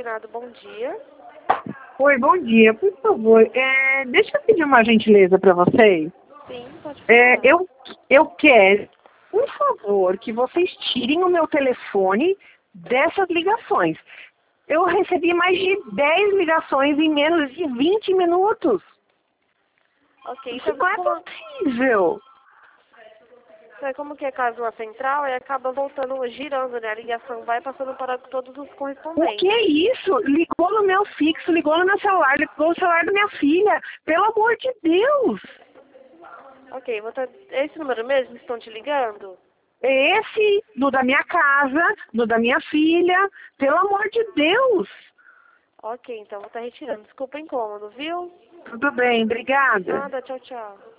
Coordenado, bom dia. Oi, bom dia. Por favor, deixa eu pedir uma gentileza para vocês. Sim, pode falar. Eu quero, por favor, que vocês tirem o meu telefone dessas ligações. Eu recebi mais de 10 ligações em menos de 20 minutos. Ok, Isso então não é possível. como que é caso central, e acaba voltando, girando, né? A ligação vai passando para todos os O correspondentes. que é isso? Ligou no meu fixo, ligou no meu celular, ligou no celular da minha filha. Pelo amor de Deus. Ok, esse número mesmo que estão te ligando? Esse, no da minha casa, no da minha filha. Pelo amor de Deus. Ok, então vou estar retirando. Desculpa o incômodo, viu? Tudo bem, obrigada. Nada, tchau, tchau.